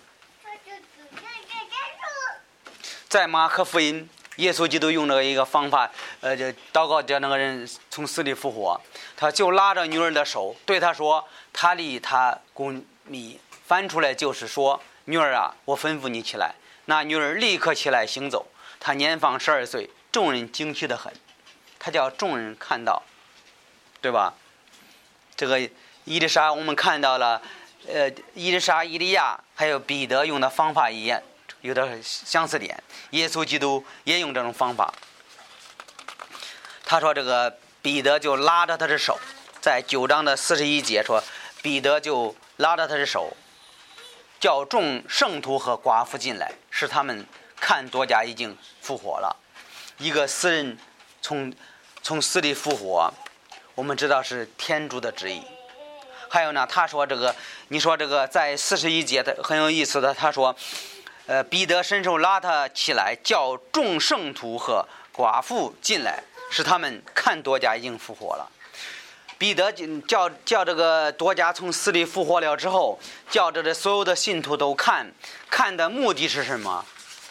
在马可福音，耶稣基督用了一个方法，就祷告叫那个人从死里复活。他就拉着女儿的手，对他说：“他利他公米。”翻出来就是说：“女儿啊，我吩咐你起来。”那女儿立刻起来行走。她年方12岁，众人惊奇得很。他叫众人看到，对吧？这个以利沙我们看到了，以利沙、以利亚还有彼得用的方法一样，有点相似点。耶稣基督也用这种方法。他说这个彼得就拉着他的手，在9章的41节说，彼得就拉着他的手，叫众圣徒和寡妇进来，使他们看多加已经复活了。一个死人从从死里复活，我们知道是天主的旨意。还有呢，他说这个，你说这个在41节的很有意思的，他说，彼得伸手拉他起来，叫众圣徒和寡妇进来，使他们看多加已经复活了。彼得叫这个多加从死里复活了之后，叫这所有的信徒都看的目的是什么？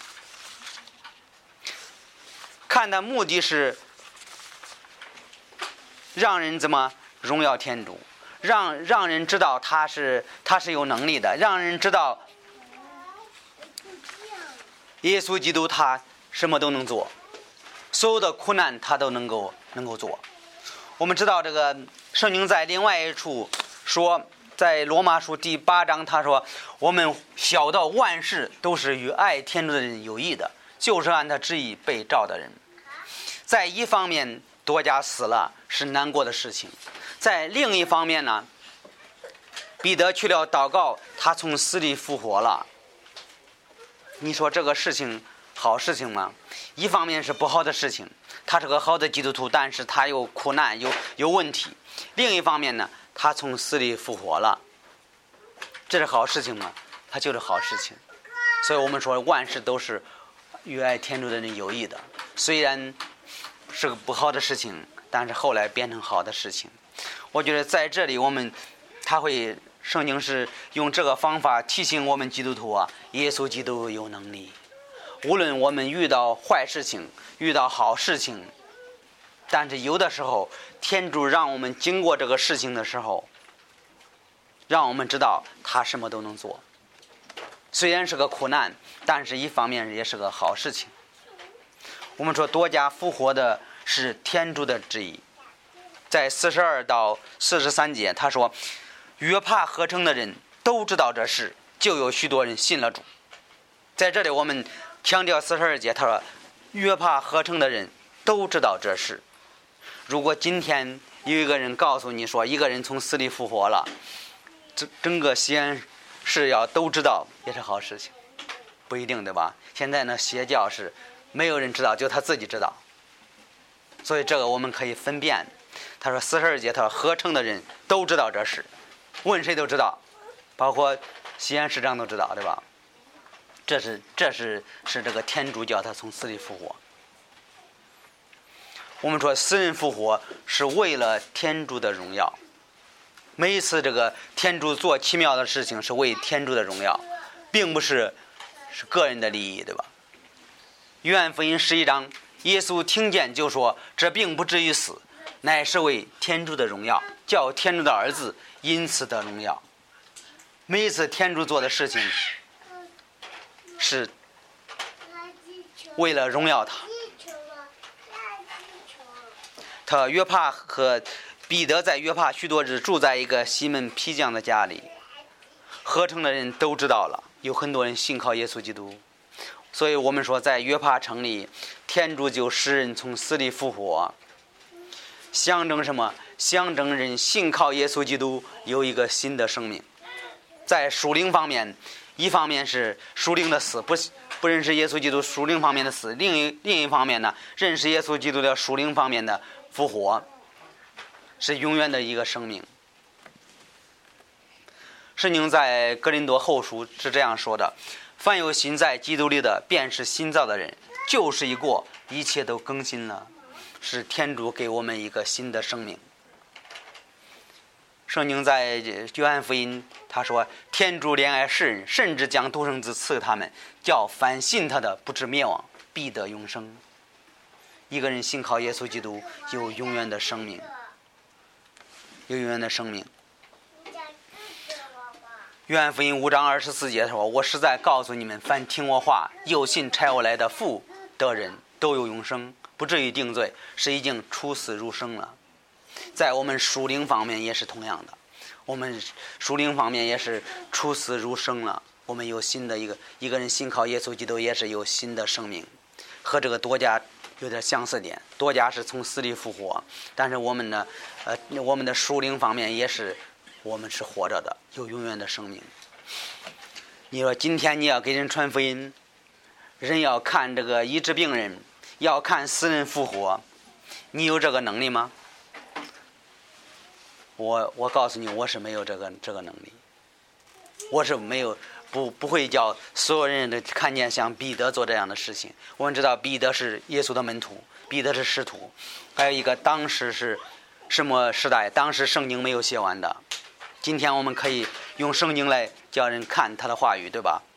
看的目的是让人怎么荣耀天主，让人知道他是有能力的，让人知道耶稣基督他什么都能做，所有的苦难他都能够做。我们知道这个圣经在另外一处说，在罗马书第8章，他说我们晓得万事都是与爱天主的人有益的，就是按他旨意被召的人。在一方面多加死了是难过的事情，在另一方面呢，彼得去了祷告，他从死里复活了。你说这个事情好事情吗？一方面是不好的事情，他是个好的基督徒，但是他有苦难，有问题。另一方面呢，他从死里复活了，这是好事情吗？它就是好事情。所以我们说万事都是与爱天主的人有益的，虽然是个不好的事情，但是后来变成好的事情。我觉得在这里圣经是用这个方法提醒我们基督徒啊，耶稣基督有能力。无论我们遇到坏事情，遇到好事情，但是有的时候天主让我们经过这个事情的时候，让我们知道他什么都能做。虽然是个苦难，但是一方面也是个好事情。我们说多加复活的是天主的旨意。在42到43节他说，约帕合成的人都知道这事，就有许多人信了主。在这里我们强调42节，他说约帕合成的人都知道这事。如果今天有一个人告诉你说一个人从死里复活了，整个西安市要都知道，也是好事情。不一定，对吧？现在呢，邪教是没有人知道，就他自己知道。所以这个我们可以分辨。他说42节，他说合成的人都知道这事，问谁都知道，包括西安市长都知道，对吧？这是这个天主教他从死里复活。我们说死人复活是为了天主的荣耀，每一次这个天主做奇妙的事情是为天主的荣耀，并不是个人的利益，对吧？约翰福音11章，耶稣听见就说，这并不至于死，乃是为天主的荣耀，叫天主的儿子因此得荣耀。每一次天主做的事情是为了荣耀他。约帕和彼得在约帕许多日住在一个西门皮匠的家里，合成的人都知道了，有很多人信靠耶稣基督。所以我们说在约帕城里，天主就使人从死里复活，象征什么？象征人信靠耶稣基督有一个新的生命。在属灵方面，一方面是属灵的死，不认识耶稣基督属灵方面的死，另一方面呢，认识耶稣基督的属灵方面的复活，是永远的一个生命。圣经在哥林多后书是这样说的，凡有心在基督里的，便是新造的人，旧事已过，一切都更新了。是天主给我们一个新的生命。圣经在约翰福音他说，天主怜爱世人，甚至将独生子赐给他们，叫凡信他的不至灭亡，必得永生。一个人信靠耶稣基督，有永远的生命，有永远的生命。约翰福音5章24节说，我实在告诉你们，凡听我话又信差我来的父的人，都有永生，不至于定罪，是已经出死入生了。在我们属灵方面也是同样的，我们属灵方面也是出死入生了。我们有新的一个人信靠耶稣基督，也是有新的生命，和这个多加有点相似点。多加是从死里复活，但是我们的属灵方面也是，我们是活着的，有永远的生命。你说今天你要给人传福音，人要看这个医治病人，要看死人复活， 你有这个能力吗？我告诉你，我是没有这个能力，我是没有不会叫所有人都看见像彼得做这样的事情。我们知道彼得是耶稣的门徒，彼得是使徒，还有一个当时是什么时代？当时圣经没有写完的。今天我们可以用圣经来叫人看他的话语，对吧？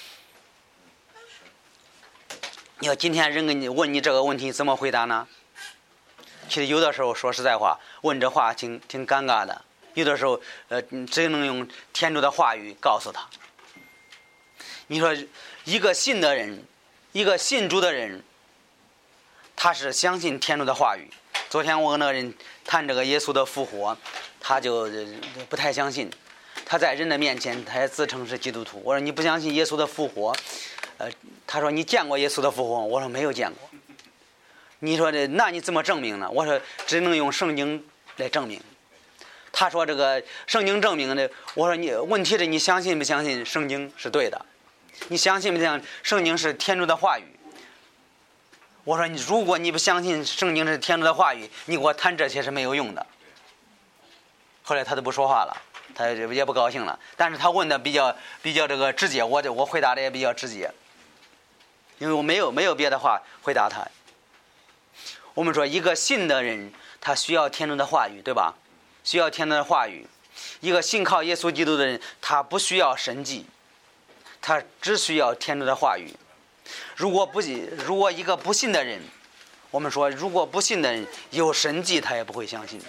要今天人跟你问你这个问题，怎么回答呢？其实有的时候说实在话，问这话挺尴尬的。有的时候，只能用天主的话语告诉他。你说一个信的人，一个信主的人，他是相信天主的话语。昨天我跟那个人谈这个耶稣的复活，他就不太相信。他在人的面前，他也自称是基督徒。我说你不相信耶稣的复活？他说你见过耶稣的复活？我说没有见过。你说这，那你怎么证明呢？我说只能用圣经来证明。他说这个圣经证明的，我说你问题是你相信不相信圣经是对的？你相信不相信圣经是天主的话语？我说你如果你不相信圣经是天主的话语，你给我谈这些是没有用的。后来他都不说话了，他也不高兴了。但是他问的比较这个直接，我回答的也比较直接，因为我没有别的话回答他。我们说一个信的人，他需要天主的话语，对吧？需要天主的话语。一个信靠耶稣基督的人，他不需要神迹，他只需要天主的话语。如果一个不信的人，我们说如果不信的人有神迹，他也不会相信的。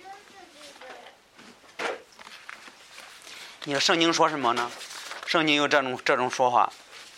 你说圣经说什么呢？圣经有这种说法。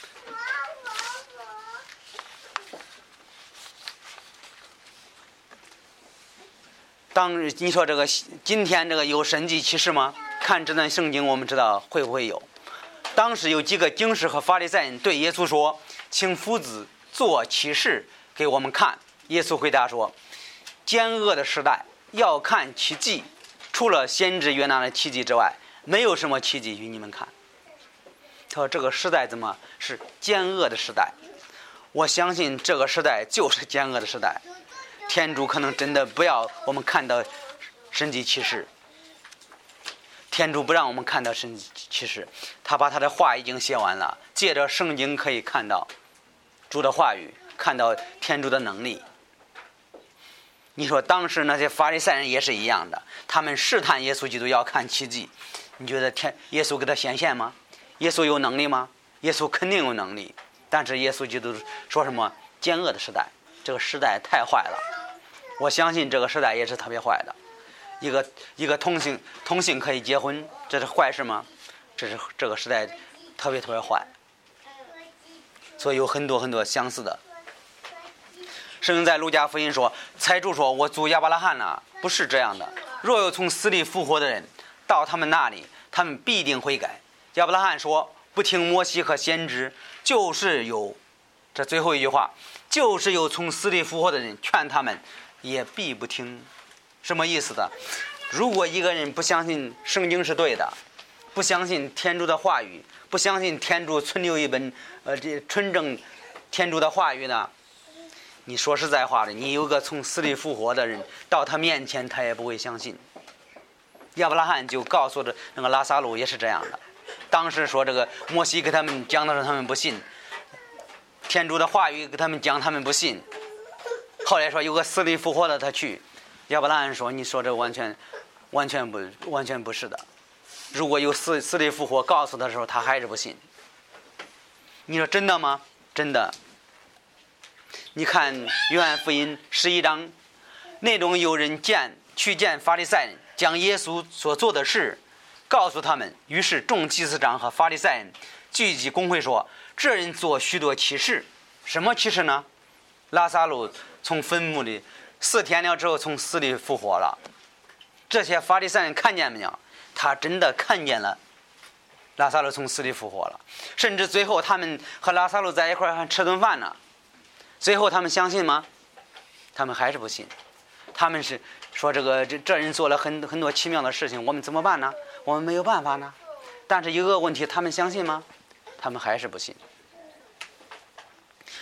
当你说这个今天这个有神迹奇事吗？看这段圣经，我们知道会不会有。当时有几个经师和法利赛人对耶稣说：“请夫子做奇事给我们看。”耶稣回答说：“奸恶的时代要看奇迹，除了先知约拿的奇迹之外，没有什么奇迹与你们看。”他说这个时代怎么是奸恶的时代？我相信这个时代就是奸恶的时代。天主可能真的不要我们看到神迹奇事，天主不让我们看到神迹奇事，他把他的话已经写完了，借着圣经可以看到主的话语，看到天主的能力。你说当时那些法利赛人也是一样的，他们试探耶稣基督要看奇迹。你觉得耶稣给他显现吗？耶稣有能力吗？耶稣肯定有能力，但是耶稣基督说什么奸恶的时代，这个时代太坏了。我相信这个时代也是特别坏的。一个同性可以结婚，这是坏事吗？这个时代特别坏，所以有很多相似的。圣经在路加福音说，财主说：“我主亚伯拉罕呢？不是这样的。若有从死里复活的人到他们那里，他们必定悔改。”亚伯拉罕说：“不听摩西和先知，就是有这最后一句话，就是有从死里复活的人，劝他们也必不听。”什么意思的？如果一个人不相信圣经是对的，不相信天主的话语，不相信天主存留一本这纯正天主的话语呢，你说实在话的，你有个从死里复活的人到他面前，他也不会相信。亚伯拉罕就告诉着那个拉撒路也是这样的。当时说这个摩西给他们讲的时候，他们不信；天主的话语给他们讲，他们不信。后来说有个死里复活的，他去。亚伯拉罕说：“你说这完全不是的。如果有死里复活，告诉他的时候，他还是不信。你说真的吗？真的。你看约翰福音11章，那种有人去见法利赛人，将耶稣所做的事告诉他们。于是众祭司长和法利赛人聚集公会说：这人做许多奇事。什么奇事呢？拉撒路从坟墓里4天了之后从死里复活了。这些法利赛人看见没有？他真的看见了拉撒路从死里复活了。甚至最后他们和拉撒路在一块还吃顿饭呢。最后他们相信吗？他们还是不信。他们是说这人做了很多奇妙的事情，我们怎么办呢？我们没有办法呢。但是有个问题，他们相信吗？他们还是不信。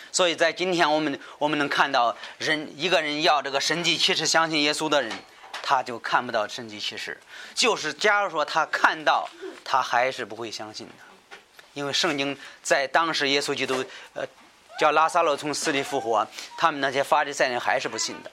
所以在今天我们能看到一个人要这个神迹奇事相信耶稣的人，他就看不到神迹奇事。就是假如说他看到，他还是不会相信的。因为圣经在当时耶稣基督叫拉撒路从死里复活，他们那些法利赛人还是不信的。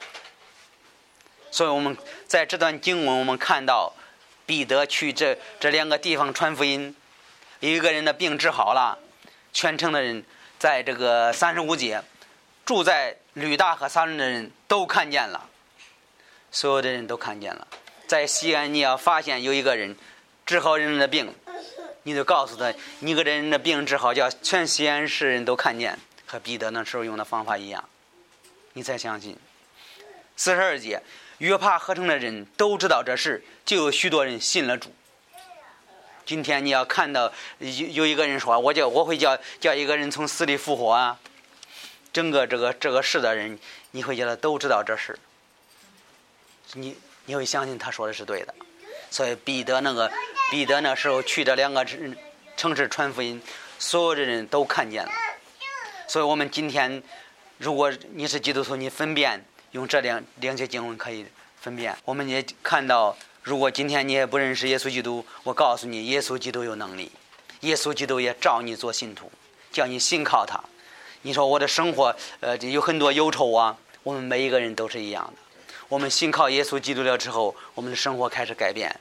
所以我们在这段经文我们看到彼得去这两个地方传福音，有一个人的病治好了，全城的人在这个35节住在吕大和撒伦的人都看见了，所有的人都看见了。在西安你要发现有一个人治好人的病，你就告诉他你个人的病治好，叫全西安市人都看见，和彼得那时候用的方法一样，你才相信。42节，约帕合城的人都知道这事，就有许多人信了主。今天你要看到有一个人说我会叫一个人从死里复活啊，整个这个世的人你会觉得都知道这事，你会相信他说的是对的。所以彼得那时候去这两个城市传福音，所有的人都看见了。所以我们今天如果你是基督徒，你分辨用这两节经文可以分辨。我们也看到，如果今天你也不认识耶稣基督，我告诉你，耶稣基督有能力，耶稣基督也召你做信徒，叫你信靠他。你说我的生活有很多忧愁啊，我们每一个人都是一样的。我们信靠耶稣基督了之后，我们的生活开始改变，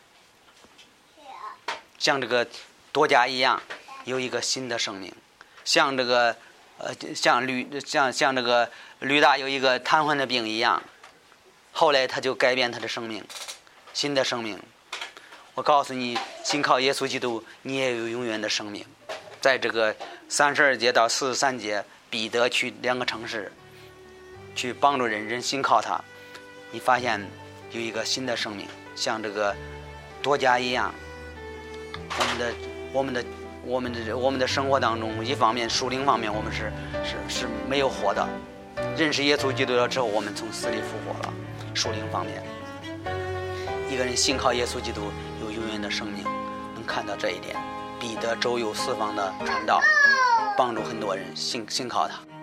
像这个多加一样有一个新的生命，像这个像这个吕大有一个瘫痪的病一样，后来他就改变他的生命，新的生命。我告诉你，信靠耶稣基督，你也有永远的生命。在这个32节到43节，彼得去两个城市去帮助人信靠他，你发现有一个新的生命，像这个多加一样。我们的生活当中，一方面属灵方面我们是没有活的，认识耶稣基督了之后，我们从死里复活了。属灵方面，一个人信靠耶稣基督有永远的生命，能看到这一点。彼得周游四方的传道，帮助很多人信靠他。